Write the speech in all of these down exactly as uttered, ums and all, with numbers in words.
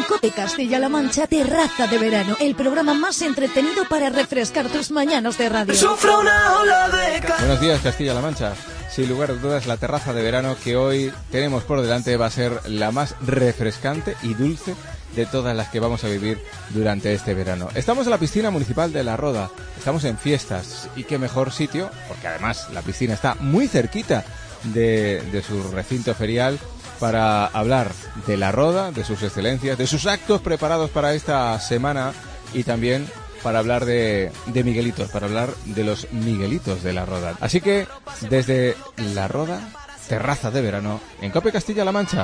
En COPE Castilla-La Mancha, Terraza de Verano, el programa más entretenido para refrescar tus mañanas de radio. Sufro una ola de ca- Buenos días, Castilla-La Mancha. Sin lugar a dudas, la terraza de verano que hoy tenemos por delante va a ser la más refrescante y dulce de todas las que vamos a vivir durante este verano. Estamos en la piscina municipal de La Roda, estamos en fiestas y qué mejor sitio, porque además la piscina está muy cerquita de, de su recinto ferial, para hablar de La Roda, de sus excelencias, de sus actos preparados para esta semana y también para hablar de, de Miguelitos, para hablar de los Miguelitos de La Roda. Así que desde La Roda, terraza de verano, en COPE Castilla-La Mancha.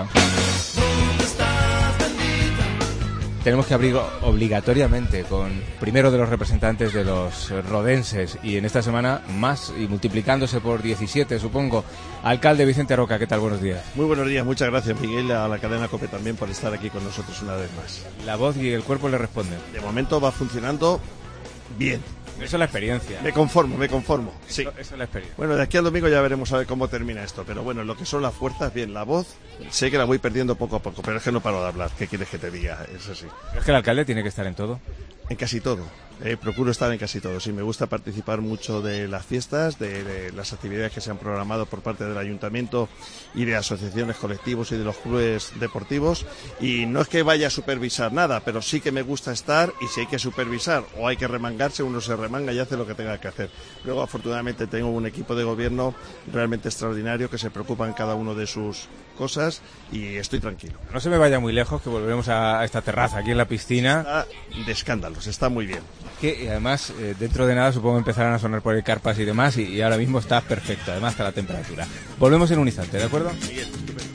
Tenemos que abrir obligatoriamente con primero de los representantes de los rodenses y en esta semana más y multiplicándose por diecisiete, supongo. Alcalde Vicente Roca, ¿qué tal? Buenos días. Muy buenos días, muchas gracias Miguel, a la cadena COPE también por estar aquí con nosotros una vez más. La voz y el cuerpo le responden. De momento va funcionando bien. Eso es la experiencia. Me conformo, me conformo. Sí. Eso, eso es la experiencia. Bueno, de aquí al domingo ya veremos a ver cómo termina esto, pero bueno, lo que son las fuerzas, bien, la voz, sé que la voy perdiendo poco a poco, pero es que no paro de hablar, ¿qué quieres que te diga? Es así. Es que el alcalde tiene que estar en todo. En casi todo, eh, procuro estar en casi todo, sí, me gusta participar mucho de las fiestas, de, de las actividades que se han programado por parte del ayuntamiento y de asociaciones, colectivos y de los clubes deportivos, y no es que vaya a supervisar nada, pero sí que me gusta estar, y si hay que supervisar o hay que remangarse, uno se remanga y hace lo que tenga que hacer. Luego afortunadamente tengo un equipo de gobierno realmente extraordinario que se preocupa en cada uno de sus cosas y estoy tranquilo. No se me vaya muy lejos, que volveremos a esta terraza aquí en la piscina. Está de escándalos, está muy bien. Que además eh, dentro de nada supongo empezarán a sonar por el carpas y demás y, y ahora mismo está perfecto, además está la temperatura. Volvemos en un instante, ¿de acuerdo? Bien,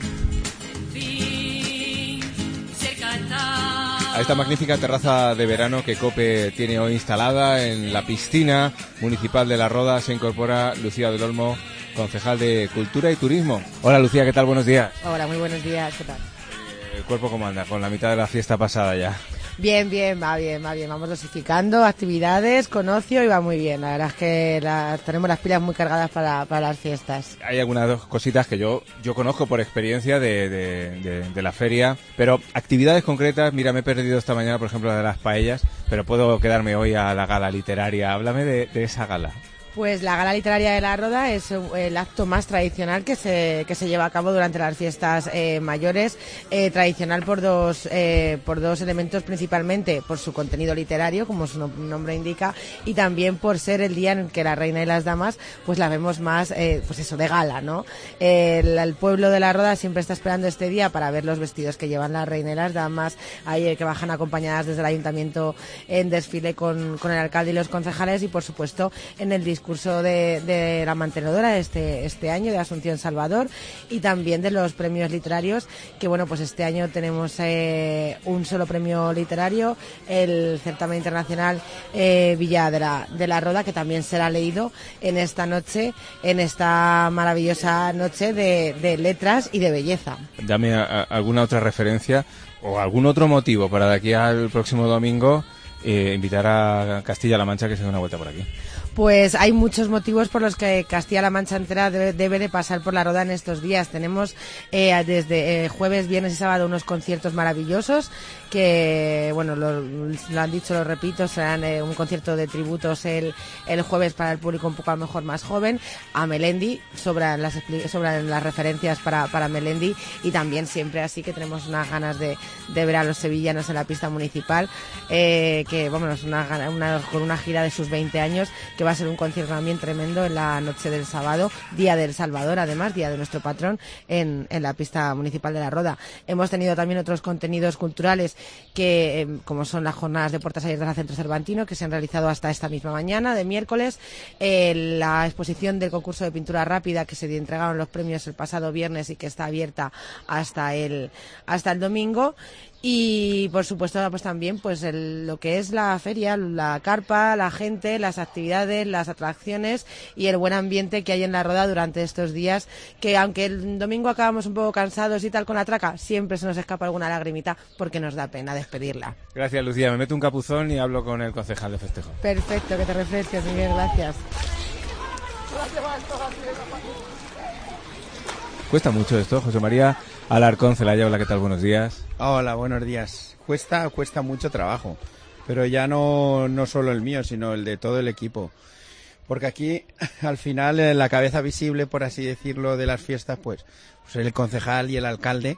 A esta magnífica terraza de verano que COPE tiene hoy instalada en la piscina municipal de La Roda se incorpora Lucía del Olmo, concejal de Cultura y Turismo. Hola Lucía, ¿qué tal? Buenos días. Hola, muy buenos días, ¿qué tal? Eh, ¿El cuerpo cómo anda? Con la mitad de la fiesta pasada ya. Bien, bien, va bien, va bien. Vamos dosificando actividades con ocio y va muy bien. La verdad es que la, tenemos las pilas muy cargadas para, para las fiestas. Hay algunas dos cositas que yo yo conozco por experiencia de, de, de, de la feria, pero actividades concretas, mira, me he perdido esta mañana, por ejemplo, la de las paellas, pero puedo quedarme hoy a la gala literaria. Háblame de, de esa gala. Pues la Gala Literaria de La Roda es el acto más tradicional que se que se lleva a cabo durante las fiestas eh, mayores, eh, tradicional por dos eh, por dos elementos principalmente, por su contenido literario, como su nombre indica, y también por ser el día en que la reina y las damas pues la vemos más, eh, pues eso, de gala, ¿no? El, el pueblo de La Roda siempre está esperando este día para ver los vestidos que llevan la reina y las damas, hay eh, que bajan acompañadas desde el ayuntamiento en desfile con, con el alcalde y los concejales y por supuesto en el discurso curso de, de la mantenedora este este año de Asunción Salvador y también de los premios literarios que bueno pues este año tenemos eh, un solo premio literario, el certamen internacional eh, Villa de la, de la Roda, que también será leído en esta noche, en esta maravillosa noche de, de letras y de belleza. Dame a, a, alguna otra referencia o algún otro motivo para de aquí al próximo domingo eh, invitar a Castilla-La Mancha que se dé una vuelta por aquí. Pues hay muchos motivos por los que Castilla-La Mancha entera debe, debe de pasar por La Roda en estos días. Tenemos eh, desde eh, jueves, viernes y sábado unos conciertos maravillosos que, bueno, lo, lo han dicho, lo repito, serán eh, un concierto de tributos el, el jueves para el público un poco a lo mejor más joven, a Melendi, sobran las, sobran las referencias para, para Melendi y también siempre así que tenemos unas ganas de, de ver a los sevillanos en la pista municipal, eh, que, vámonos, una, una, con una gira de sus veinte años, que va a ser un concierto también tremendo en la noche del sábado, Día del Salvador, además, Día de nuestro patrón, en, en la pista municipal de La Roda. Hemos tenido también otros contenidos culturales que, eh, como son las jornadas de puertas abiertas al Centro Cervantino, que se han realizado hasta esta misma mañana, de miércoles, eh, la exposición del concurso de pintura rápida, que se entregaron los premios el pasado viernes y que está abierta hasta el, hasta el domingo. Y por supuesto pues también pues el, lo que es la feria, la carpa, la gente, las actividades, las atracciones y el buen ambiente que hay en La Roda durante estos días, que aunque el domingo acabamos un poco cansados y tal con la traca, siempre se nos escapa alguna lagrimita porque nos da pena despedirla. Gracias Lucía, me meto un capuzón y hablo con el concejal de festejo. Perfecto, que te refresques, Miguel, gracias. Cuesta mucho esto, José María. Alarcón Celaya, hola, ¿qué tal? Buenos días. Hola, buenos días. Cuesta, cuesta mucho trabajo, pero ya no, no solo el mío, sino el de todo el equipo. Porque aquí, al final, la cabeza visible, por así decirlo, de las fiestas, pues, pues el concejal y el alcalde,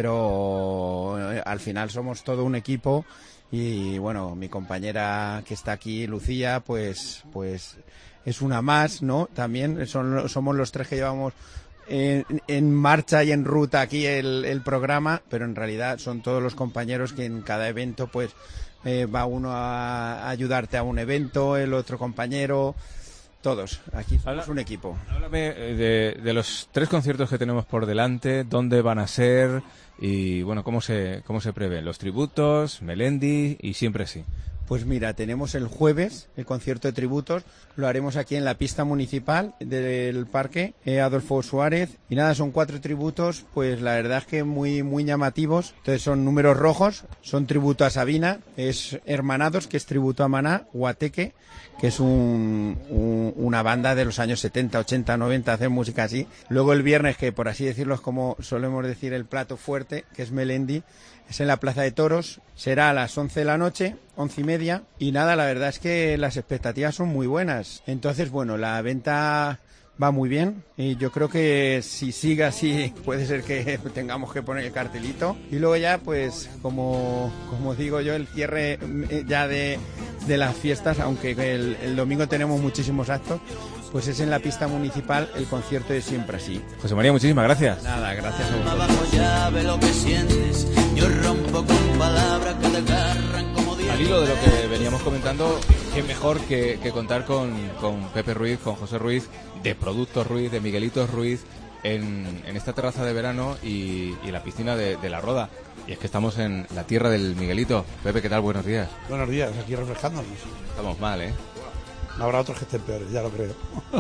pero al final somos todo un equipo y, bueno, mi compañera que está aquí, Lucía, pues, pues es una más, ¿no? También son, somos los tres que llevamos en, en marcha y en ruta aquí el, el programa, pero en realidad son todos los compañeros que en cada evento, pues, eh, va uno a, a ayudarte a un evento, el otro compañero... Todos, aquí somos un equipo. Háblame de, de los tres conciertos que tenemos por delante, dónde van a ser y, bueno, cómo se cómo se prevén. Los tributos, Melendi y Siempre Sí. Pues mira, tenemos el jueves el concierto de tributos, lo haremos aquí en la pista municipal del parque eh, Adolfo Suárez y nada, son cuatro tributos, pues la verdad es que muy muy llamativos. Entonces son números rojos, son tributo a Sabina, es Hermanados, que es tributo a Maná, Guateque, que es un, un, una banda de los años setenta, ochenta, noventa, hacer música así. Luego el viernes, que por así decirlo es como solemos decir el plato fuerte, que es Melendi, es en la Plaza de Toros, será a las once de la noche, once y media, y nada, la verdad es que las expectativas son muy buenas. Entonces, bueno, la venta va muy bien y yo creo que si sigue así puede ser que tengamos que poner el cartelito. Y luego ya, pues, como, como digo yo, el cierre ya de, de las fiestas, aunque el, el domingo tenemos muchísimos actos, pues es en la pista municipal el concierto de Siempre Así. José María, muchísimas gracias. Nada, gracias a vosotros. Abajo ya ve lo que sientes, yo rompo con palabras que te agarran como dientes. Al hilo de lo que veníamos comentando, qué mejor que, que contar con, con Pepe Ruiz, con José Ruiz, de Productos Ruiz, de Miguelitos Ruiz, en, en esta terraza de verano y, y la piscina de, de La Roda. Y es que estamos en la tierra del Miguelito. Pepe, ¿qué tal? Buenos días. Buenos días, aquí refrescándonos. Estamos mal, ¿eh? Habrá otros que estén peores, ya lo creo.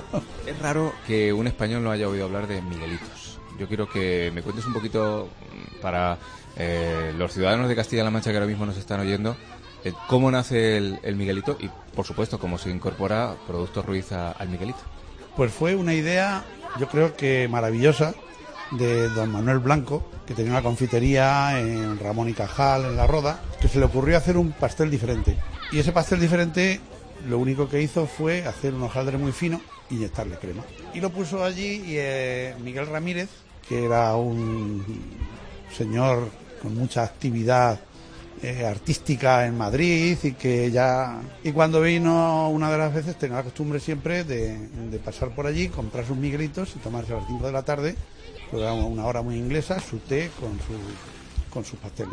Es raro que un español no haya oído hablar de Miguelitos. Yo quiero que me cuentes un poquito para eh, los ciudadanos de Castilla-La Mancha que ahora mismo nos están oyendo, eh, cómo nace el, el Miguelito y, por supuesto, cómo se incorpora Productos Ruiz a, al Miguelito. Pues fue una idea, yo creo que maravillosa, de don Manuel Blanco, que tenía una confitería en Ramón y Cajal, en La Roda, que se le ocurrió hacer un pastel diferente. Y ese pastel diferente, lo único que hizo fue hacer un hojaldre muy fino y inyectarle crema. Y lo puso allí y eh, Miguel Ramírez, que era un señor con mucha actividad eh, artística en Madrid y que ya... Y cuando vino una de las veces tenía la costumbre siempre de, de pasar por allí, comprar sus miguelitos y tomarse a las cinco de la tarde, pues era una hora muy inglesa, su té con, su, con sus pasteles.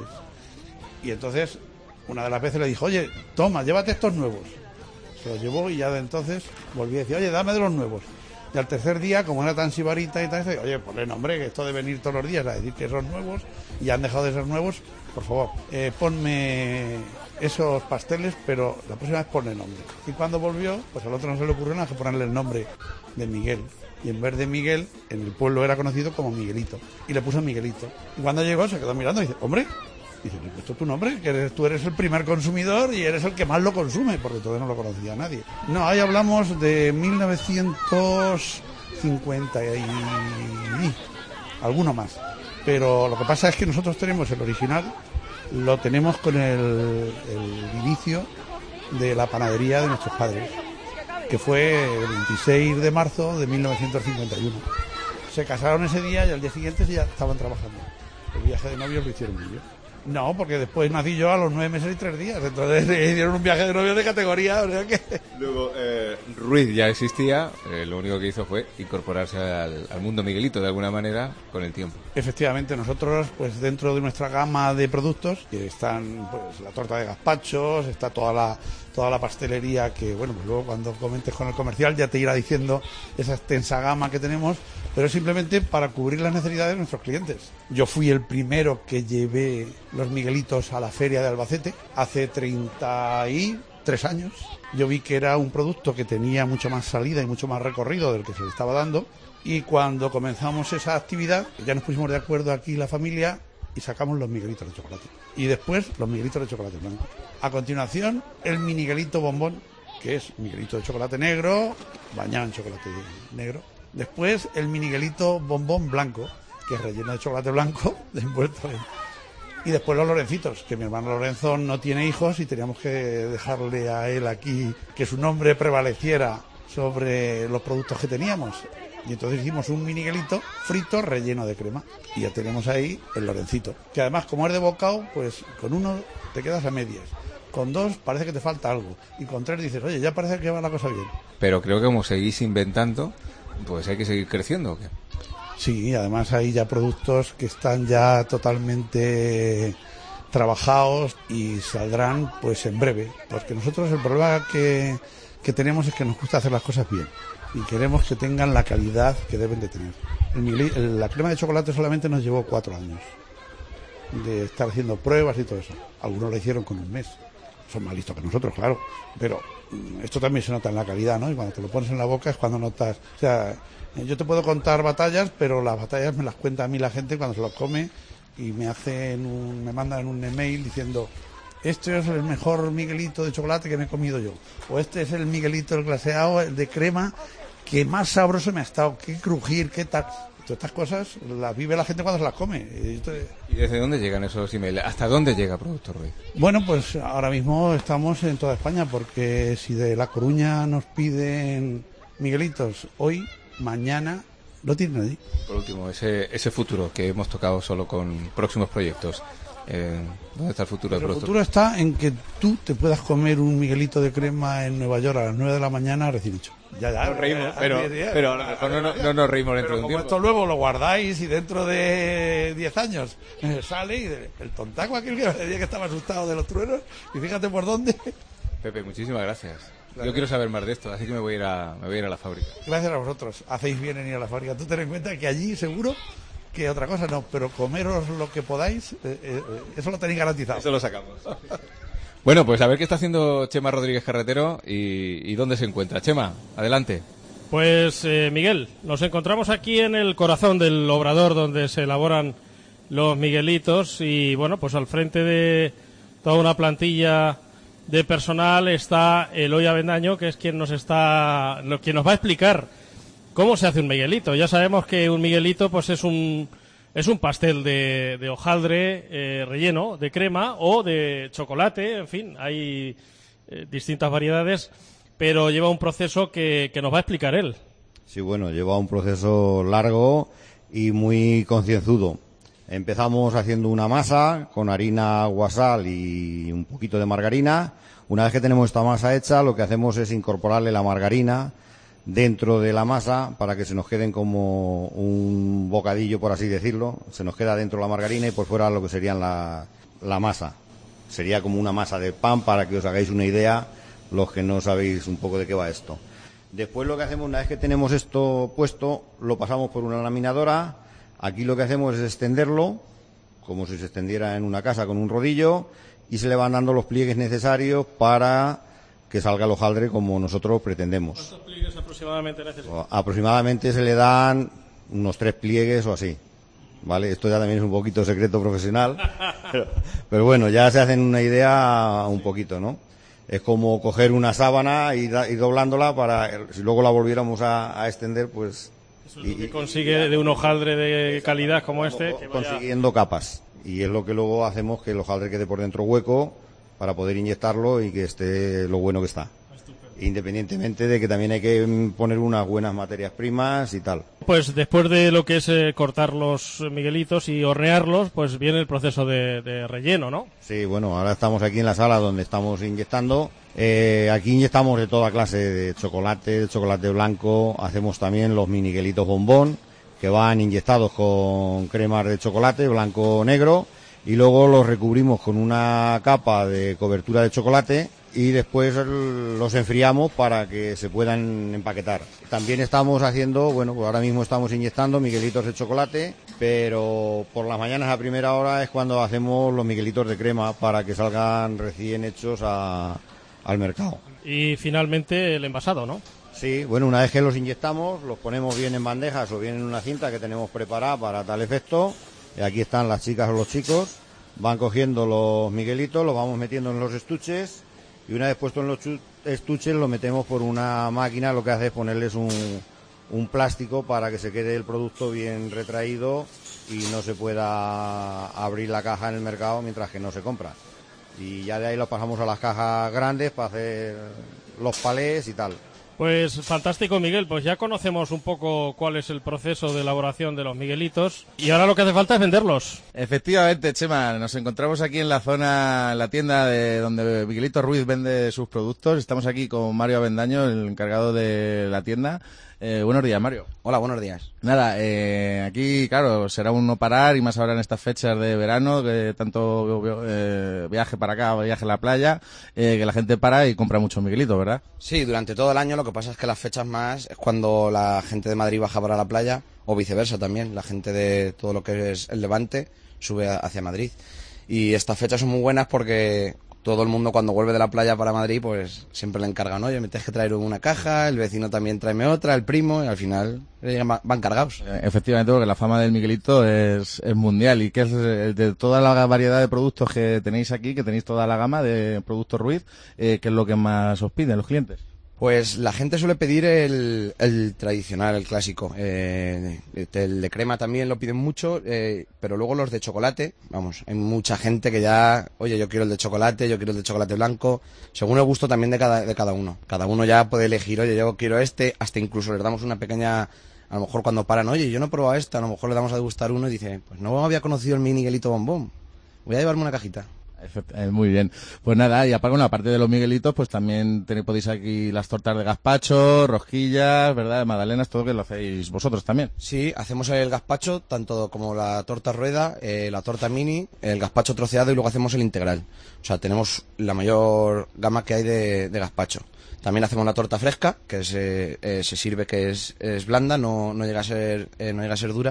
Y entonces una de las veces le dijo, oye, toma, llévate estos nuevos. Se los llevó y ya de entonces volví a decir, oye, dame de los nuevos. Y al tercer día, como era tan sibarita y tal, dice, oye, ponle nombre, que esto de venir todos los días a decir que son nuevos y ya han dejado de ser nuevos, por favor, eh, ponme esos pasteles, pero la próxima vez ponle nombre. Y cuando volvió, pues al otro no se le ocurrió nada que ponerle el nombre de Miguel. Y en vez de Miguel, en el pueblo era conocido como Miguelito. Y le puso Miguelito. Y cuando llegó, se quedó mirando y dice, hombre, dice, ¿esto es tu nombre? Que eres, tú eres el primer consumidor y eres el que más lo consume, porque todavía no lo conocía nadie. No, ahí hablamos de mil novecientos cincuenta y alguno más. Pero lo que pasa es que nosotros tenemos el original, lo tenemos con el, el inicio de la panadería de nuestros padres, que fue el veintiséis de marzo de mil novecientos cincuenta y uno. Se casaron ese día y al día siguiente ya estaban trabajando. El viaje de novios lo hicieron ellos. No, porque después nací yo a los nueve meses y tres días. Entonces hicieron un viaje de novios de categoría. O sea que... Luego, eh, Ruiz ya existía. Eh, lo único que hizo fue incorporarse al, al mundo Miguelito de alguna manera con el tiempo. Efectivamente, nosotros, pues dentro de nuestra gama de productos, que están pues la torta de gazpachos, está toda la toda la pastelería que, bueno, pues luego cuando comentes con el comercial ya te irá diciendo esa extensa gama que tenemos, pero simplemente para cubrir las necesidades de nuestros clientes. Yo fui el primero que llevé los Miguelitos a la feria de Albacete hace treinta y tres años. Yo vi que era un producto que tenía mucho más salida y mucho más recorrido del que se le estaba dando, y cuando comenzamos esa actividad ya nos pusimos de acuerdo aquí la familia y sacamos los Miguelitos de chocolate. Y después los Miguelitos de chocolate blanco. A continuación, el Miguelito bombón, que es Miguelito de chocolate negro, bañado en chocolate negro. Después, el Miguelito bombón blanco, que es relleno de chocolate blanco, de envuelto en... Y después los Lorencitos, que mi hermano Lorenzo no tiene hijos y teníamos que dejarle a él aquí que su nombre prevaleciera sobre los productos que teníamos. Y entonces hicimos un miniguelito frito relleno de crema. Y ya tenemos ahí el Lorencito. Que además, como es de bocado, pues con uno te quedas a medias. Con dos parece que te falta algo. Y con tres dices, oye, ya parece que va la cosa bien. Pero creo que como seguís inventando, pues hay que seguir creciendo, ¿o qué? Sí, además hay ya productos que están ya totalmente trabajados y saldrán pues en breve. Porque nosotros el problema que, que tenemos es que nos gusta hacer las cosas bien. Y queremos que tengan la calidad que deben de tener. El, el, la crema de chocolate solamente nos llevó cuatro años de estar haciendo pruebas y todo eso. Algunos lo hicieron con un mes. Son más listos que nosotros, claro. Pero esto también se nota en la calidad, ¿no? Y cuando te lo pones en la boca es cuando notas... O sea, yo te puedo contar batallas, pero las batallas me las cuenta a mí la gente cuando se los come y me hacen un, me mandan un email diciendo... Este es el mejor Miguelito de chocolate que me he comido yo. O este es el Miguelito, el glaseado, el de crema, que más sabroso me ha estado. Qué crujir, qué tal. Todas estas cosas las vive la gente cuando se las come. ¿Y desde dónde llegan esos emails? ¿Hasta dónde llega Producto Ruiz? Bueno, pues ahora mismo estamos en toda España, porque si de La Coruña nos piden Miguelitos hoy, mañana lo tienen allí. Por último, ese, ese futuro que hemos tocado solo con próximos proyectos. Eh, ¿Dónde está el futuro del producto? El futuro está en que tú te puedas comer un Miguelito de crema en Nueva York a las nueve de la mañana recién hecho. Ya, ya. Nos reímos, pero, pero a lo mejor no, no, no nos reímos dentro de un tiempo. Esto luego lo guardáis y dentro de diez años eh, sale y de, el tontaco aquel que decía que estaba asustado de los truenos y fíjate por dónde. Pepe, muchísimas gracias. Yo quiero saber más de esto, así que me voy a ir a, me voy a, ir a la fábrica. Gracias a vosotros. Hacéis bien en ir a la fábrica. Tú ten en cuenta que allí seguro que otra cosa no, pero comeros lo que podáis, eh, eh, eso lo tenéis garantizado. Eso lo sacamos. Bueno, pues a ver qué está haciendo Chema Rodríguez Carretero y, y dónde se encuentra. Chema, adelante. Pues eh, Miguel, nos encontramos aquí en el corazón del obrador donde se elaboran los Miguelitos y bueno, pues al frente de toda una plantilla de personal está Eloy Avendaño, que es quien nos está, quien nos va a explicar cómo se hace un Miguelito. Ya sabemos que un Miguelito pues es un es un pastel de, de hojaldre eh, relleno de crema o de chocolate, en fin, hay eh, distintas variedades, pero lleva un proceso que, que nos va a explicar él. Sí, bueno, lleva un proceso largo y muy concienzudo. Empezamos haciendo una masa con harina, agua, sal y un poquito de margarina. Una vez que tenemos esta masa hecha, lo que hacemos es incorporarle la margarina dentro de la masa para que se nos queden como un bocadillo, por así decirlo. Se nos queda dentro la margarina y por fuera lo que serían la, la masa. Sería como una masa de pan, para que os hagáis una idea los que no sabéis un poco de qué va esto. Después lo que hacemos, una vez que tenemos esto puesto, lo pasamos por una laminadora. Aquí lo que hacemos es extenderlo, como si se extendiera en una casa con un rodillo, y se le van dando los pliegues necesarios para que salga el hojaldre como nosotros pretendemos. ¿Cuántos pliegues aproximadamente necesitan? Aproximadamente se le dan unos tres pliegues o así, ¿vale? Esto ya también es un poquito secreto profesional, pero, pero bueno, ya se hacen una idea un poquito, ¿no? Es como coger una sábana y ir doblándola para, si luego la volviéramos a, a extender, pues... Eso es lo que consigue de un hojaldre de calidad como este. Que vaya... Consiguiendo capas. Y es lo que luego hacemos que el hojaldre quede por dentro hueco para poder inyectarlo y que esté lo bueno que está. Estupendo. Independientemente de que también hay que poner unas buenas materias primas y tal. Pues después de lo que es eh, cortar los miguelitos y hornearlos, pues viene el proceso de, de relleno, ¿no? Sí, bueno, ahora estamos aquí en la sala donde estamos inyectando. Eh, aquí inyectamos de toda clase de chocolate, de chocolate blanco. Hacemos también los miniguelitos bombón, que van inyectados con cremas de chocolate blanco negro, y luego los recubrimos con una capa de cobertura de chocolate y después los enfriamos para que se puedan empaquetar. También estamos haciendo, bueno, pues ahora mismo estamos inyectando miguelitos de chocolate, pero por las mañanas a primera hora es cuando hacemos los miguelitos de crema para que salgan recién hechos a, al mercado. Y finalmente el envasado, ¿no? Sí, bueno, una vez que los inyectamos, los ponemos bien en bandejas o bien en una cinta que tenemos preparada para tal efecto. Y aquí están las chicas o los chicos, van cogiendo los miguelitos, los vamos metiendo en los estuches, y una vez puestos en los estuches los metemos por una máquina. Lo que hace es ponerles un, un plástico para que se quede el producto bien retraído y no se pueda abrir la caja en el mercado mientras que no se compra. Y ya de ahí lo pasamos a las cajas grandes para hacer los palés y tal. Pues fantástico, Miguel, pues ya conocemos un poco cuál es el proceso de elaboración de los Miguelitos y ahora lo que hace falta es venderlos. Efectivamente, Chema, nos encontramos aquí en la zona, en la tienda de donde Miguelito Ruiz vende sus productos. Estamos aquí con Mario Avendaño, el encargado de la tienda. Eh, buenos días, Mario. Hola, buenos días. Nada, eh, aquí, claro, será un no parar y más ahora en estas fechas de verano, que tanto eh, viaje para acá, viaje a la playa, eh, que la gente para y compra muchos Miguelitos, ¿verdad? Sí, durante todo el año. Lo que pasa es que las fechas más es cuando la gente de Madrid baja para la playa, o viceversa también, la gente de todo lo que es el Levante sube hacia Madrid. Y estas fechas son muy buenas porque todo el mundo cuando vuelve de la playa para Madrid, pues siempre le encargan, oye, me tienes que traer una caja, el vecino también tráeme otra, el primo, y al final eh, van cargados. Efectivamente, porque la fama del Miguelito es, es mundial. ¿Y qué es de toda la variedad de productos que tenéis aquí, que tenéis toda la gama de productos Ruiz, eh, qué es lo que más os piden los clientes? Pues la gente suele pedir el, el tradicional, el clásico. Eh, el de crema también lo piden mucho, eh, pero luego los de chocolate, vamos, hay mucha gente que ya, oye, yo quiero el de chocolate, yo quiero el de chocolate blanco, según el gusto también de cada, de cada uno. Cada uno ya puede elegir, oye, yo quiero este, hasta incluso les damos una pequeña, a lo mejor cuando paran, oye, yo no he probado esta, a lo mejor le damos a degustar uno y dice, pues no había conocido el mini Miguelito bombón, voy a llevarme una cajita. Muy bien. Pues nada, y aparte, bueno, aparte de los Miguelitos, pues también tenéis, podéis aquí las tortas de gazpacho, rosquillas, ¿verdad? Magdalenas, todo que lo hacéis vosotros también. Sí, hacemos el gazpacho, tanto como la torta rueda, eh, la torta mini, el gazpacho troceado y luego hacemos el integral. O sea, tenemos la mayor gama que hay de, de gazpacho. También hacemos la torta fresca, que se, eh, se sirve que es, es blanda, no, no llega a ser, eh, no llega a ser dura.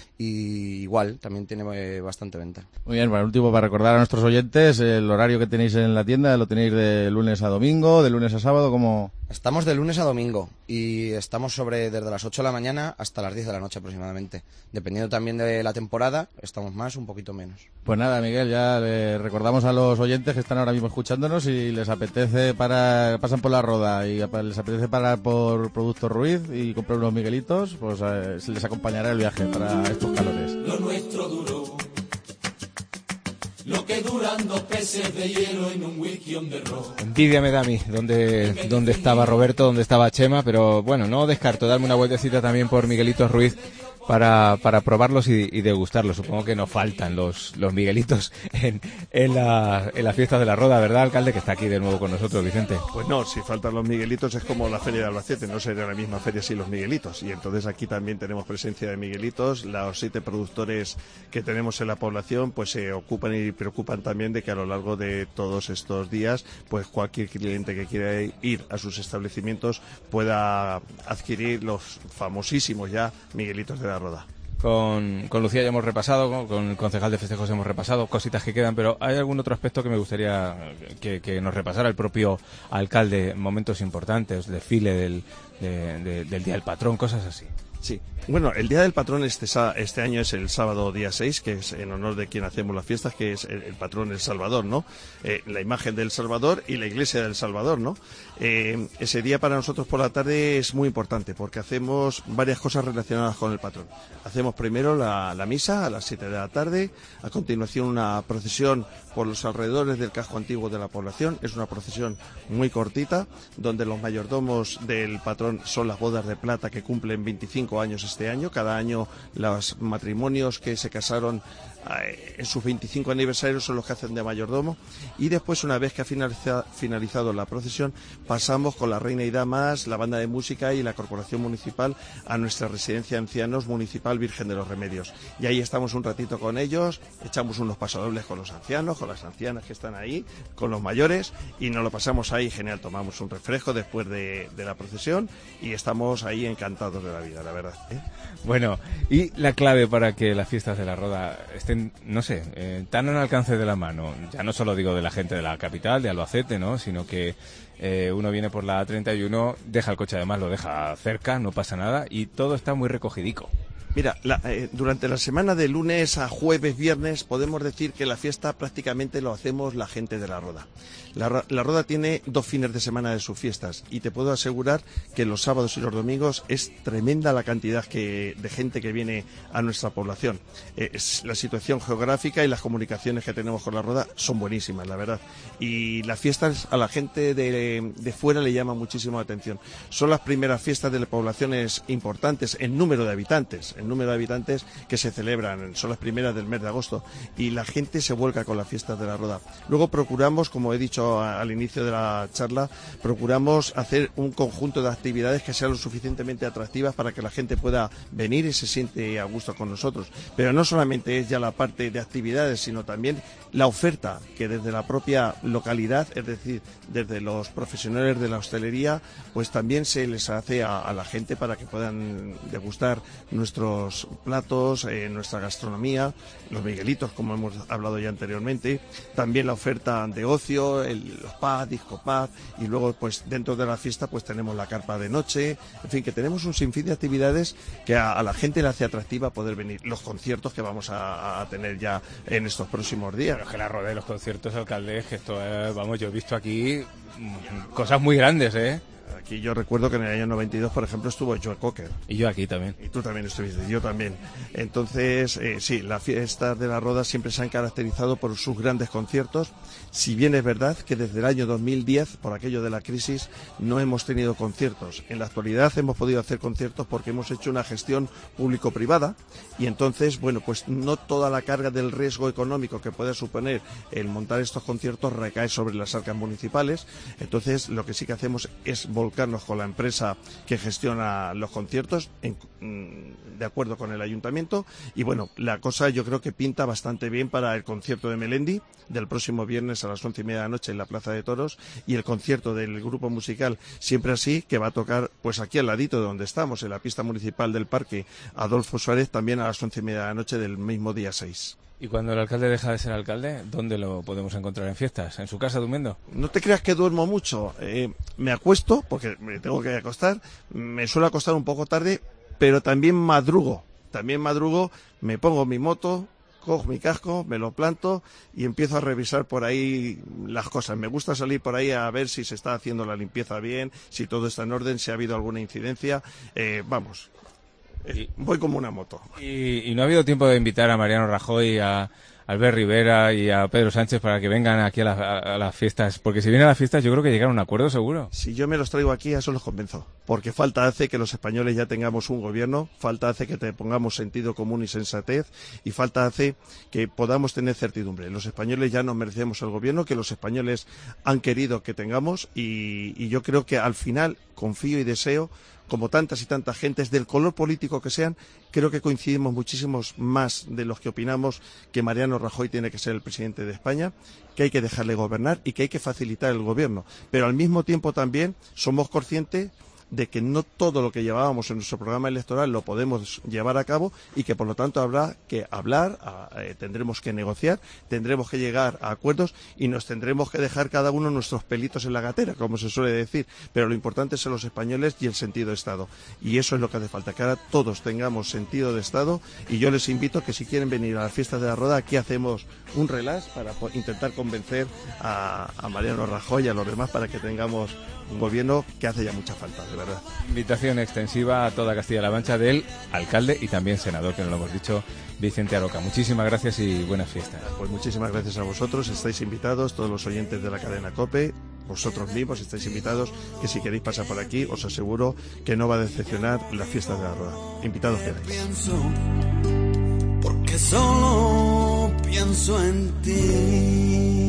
Y igual, también tiene eh, bastante venta. Muy bien, para último, para recordar a nuestros oyentes, el horario que tenéis en la tienda, ¿lo tenéis de lunes a domingo, de lunes a sábado? ¿Cómo? Estamos de lunes a domingo y estamos sobre desde las ocho de la mañana hasta las diez de la noche aproximadamente. Dependiendo también de la temporada, estamos más, un poquito menos. Pues nada, Miguel, ya le recordamos a los oyentes que están ahora mismo escuchándonos, si les apetece para pasan por la Roda y les apetece parar por Productos Ruiz y comprar unos Miguelitos, pues eh, se les acompañará el viaje para estos calores. Lo nuestro duró lo que duran dos peces de hielo en un whisky on the road. Envidia me da a mí dónde, dónde estaba Roberto, dónde estaba Chema, pero bueno, no descarto darme una vueltecita también por Miguelitos Ruiz para, para probarlos y, y degustarlos. Supongo que no faltan los, los Miguelitos en, en, la, en las fiestas de la Roda, ¿verdad, alcalde? Que está aquí de nuevo con nosotros, Vicente. Pues no, si faltan los Miguelitos es como la feria de Albacete, no sería la misma feria sin los Miguelitos. Y entonces aquí también tenemos presencia de Miguelitos. Los siete productores que tenemos en la población pues se ocupan y preocupan también de que a lo largo de todos estos días pues cualquier cliente que quiera ir a sus establecimientos pueda adquirir los famosísimos ya Miguelitos de la Roda. Con, con Lucía ya hemos repasado, con, con el concejal de festejos hemos repasado cositas que quedan, pero hay algún otro aspecto que me gustaría que, que nos repasara el propio alcalde, momentos importantes, desfile del, de, de, del Día del Patrón, cosas así. Sí, bueno, el Día del Patrón este, este año es el sábado día seis, que es en honor de quien hacemos las fiestas, que es el, el patrón El Salvador, ¿no? Eh, la imagen del Salvador y la iglesia del Salvador, ¿no? Eh, ese día para nosotros por la tarde es muy importante porque hacemos varias cosas relacionadas con el patrón. Hacemos primero la, la misa a las siete de la tarde, a continuación una procesión por los alrededores del casco antiguo de la población. Es una procesión muy cortita, donde los mayordomos del patrón son las bodas de plata que cumplen veinticinco años este año. Cada año los matrimonios que se casaron eh, en sus veinticinco aniversarios son los que hacen de mayordomo. Y después, una vez que ha finalizado, finalizado la procesión, pasamos con la reina y damas, la banda de música y la corporación municipal a nuestra residencia de ancianos municipal Virgen de los Remedios. Y ahí estamos un ratito con ellos, echamos unos pasodobles con los ancianos, con las ancianas que están ahí, con los mayores, y nos lo pasamos ahí genial. Tomamos un refresco después de, de la procesión y estamos ahí encantados de la vida, la verdad, ¿eh? Bueno, y la clave para que las fiestas de la Roda estén, no sé, eh, tan al alcance de la mano, ya no solo digo de la gente de la capital, de Albacete, ¿no? Sino que eh, uno viene por la treinta y uno, deja el coche, además lo deja cerca, no pasa nada, y todo está muy recogidico. Mira, la, eh, durante la semana de lunes a jueves, viernes, podemos decir que la fiesta prácticamente lo hacemos la gente de la Roda. La, la Roda tiene dos fines de semana de sus fiestas y te puedo asegurar que los sábados y los domingos es tremenda la cantidad que, de gente que viene a nuestra población. Eh, es, la situación geográfica y las comunicaciones que tenemos con la Roda son buenísimas, la verdad. Y las fiestas a la gente de, de fuera le llama muchísimo la atención. Son las primeras fiestas de poblaciones importantes en número de habitantes, en número de habitantes que se celebran, son las primeras del mes de agosto y la gente se vuelca con las fiestas de la Roda. Luego procuramos, como he dicho al inicio de la charla, procuramos hacer un conjunto de actividades que sean lo suficientemente atractivas para que la gente pueda venir y se siente a gusto con nosotros. Pero no solamente es ya la parte de actividades, sino también la oferta que desde la propia localidad, es decir, desde los profesionales de la hostelería, pues también se les hace a, a la gente para que puedan degustar nuestros platos, eh, nuestra gastronomía, los miguelitos, como hemos hablado ya anteriormente, también la oferta de ocio, el, los pubs, disco pub, y luego pues dentro de la fiesta pues tenemos la carpa de noche, en fin, que tenemos un sinfín de actividades que a, a la gente le hace atractiva poder venir. Los conciertos que vamos a, a tener ya en estos próximos días. Pero es que la Roda de los conciertos, alcalde, que esto es, vamos, yo he visto aquí cosas muy grandes, ¿eh? Aquí yo recuerdo que en el año noventa y dos, por ejemplo, estuvo Joe Cocker. Y yo aquí también. Y tú también estuviste, yo también. Entonces, eh, sí, las fiestas de la Roda siempre se han caracterizado por sus grandes conciertos. Si bien es verdad que desde el año dos mil diez, por aquello de la crisis, no hemos tenido conciertos. En la actualidad hemos podido hacer conciertos porque hemos hecho una gestión público-privada y entonces, bueno, pues no toda la carga del riesgo económico que puede suponer el montar estos conciertos recae sobre las arcas municipales. Entonces, lo que sí que hacemos es volcarnos con la empresa que gestiona los conciertos en, de acuerdo con el ayuntamiento y bueno, la cosa yo creo que pinta bastante bien para el concierto de Melendi del próximo viernes a las once y media de la noche en la Plaza de Toros y el concierto del grupo musical Siempre Así, que va a tocar pues aquí al ladito de donde estamos, en la pista municipal del Parque Adolfo Suárez, también a las once y media de la noche del mismo día seis. ¿Y cuando el alcalde deja de ser alcalde, dónde lo podemos encontrar en fiestas? ¿En su casa durmiendo? No te creas que duermo mucho. Eh, me acuesto, porque me tengo que acostar. Me suelo acostar un poco tarde, pero también madrugo. También madrugo, me pongo mi moto, cojo mi casco, me lo planto y empiezo a revisar por ahí las cosas. Me gusta salir por ahí a ver si se está haciendo la limpieza bien, si todo está en orden, si ha habido alguna incidencia. Eh, vamos... Y, voy como una moto. Y, y no ha habido tiempo de invitar a Mariano Rajoy, a Albert Rivera y a Pedro Sánchez para que vengan aquí a, la, a, a las fiestas, porque si vienen a las fiestas yo creo que llegan a un acuerdo seguro. Si yo me los traigo aquí, a eso los convenzo, porque falta hace que los españoles ya tengamos un gobierno, falta hace que te pongamos sentido común y sensatez, y falta hace que podamos tener certidumbre. Los españoles ya nos merecemos el gobierno que los españoles han querido que tengamos, y, y yo creo que al final confío y deseo, como tantas y tantas gentes, del color político que sean, creo que coincidimos muchísimos más de los que opinamos que Mariano Rajoy tiene que ser el presidente de España, que hay que dejarle gobernar y que hay que facilitar el gobierno. Pero al mismo tiempo también somos conscientes de que no todo lo que llevábamos en nuestro programa electoral lo podemos llevar a cabo y que por lo tanto habrá que hablar, a, eh, tendremos que negociar, tendremos que llegar a acuerdos y nos tendremos que dejar cada uno nuestros pelitos en la gatera, como se suele decir, pero lo importante son los españoles y el sentido de Estado, y eso es lo que hace falta, que ahora todos tengamos sentido de Estado, y yo les invito que si quieren venir a las fiestas de la Roda, aquí hacemos un relax para intentar convencer a, a Mariano Rajoy y a los demás para que tengamos un gobierno que hace ya mucha falta, de verdad. Invitación extensiva a toda Castilla-La Mancha del alcalde y también senador, que nos lo hemos dicho, Vicente Aroca. Muchísimas gracias y buenas fiestas. Pues muchísimas gracias a vosotros, estáis invitados, todos los oyentes de la cadena COPE, vosotros mismos estáis invitados, que si queréis pasar por aquí, os aseguro que no va a decepcionar las fiestas de la Roda. Invitados quedáis. Porque solo pienso en ti.